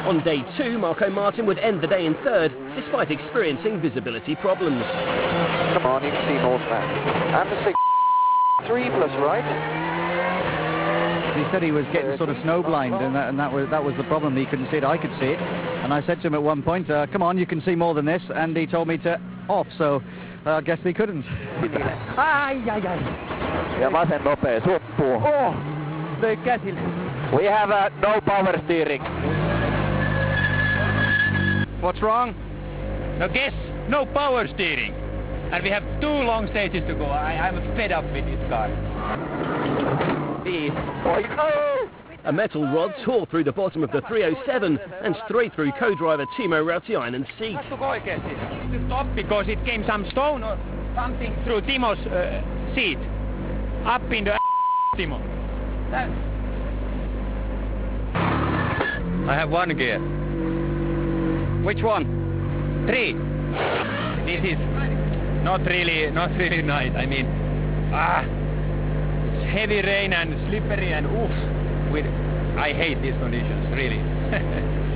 On day 2, Marco Martin would end the day in 3rd, despite experiencing visibility problems. Come on, you can see more than that. And the 3 plus right. He said he was getting sort of snowblind, and that was the problem. He couldn't see it, I could see it. And I said to him at one point, come on, you can see more than this, and he told me to off, so I guess he couldn't. Ja vasen nopea, suppuu. Oh, löi käsille. We have no power steering. What's wrong? No guess, no power steering. And we have 2 long stages to go. I'm fed up with this car. A metal rod tore through the bottom of the 307 and straight through co-driver Timo Rautiainen's seat. Stop because it came some stone or something through Timo's seat. Up in the Timo. I have 1 gear. Which one? 3. This is not really nice. I mean, it's heavy rain and slippery and oof. I hate these conditions, really.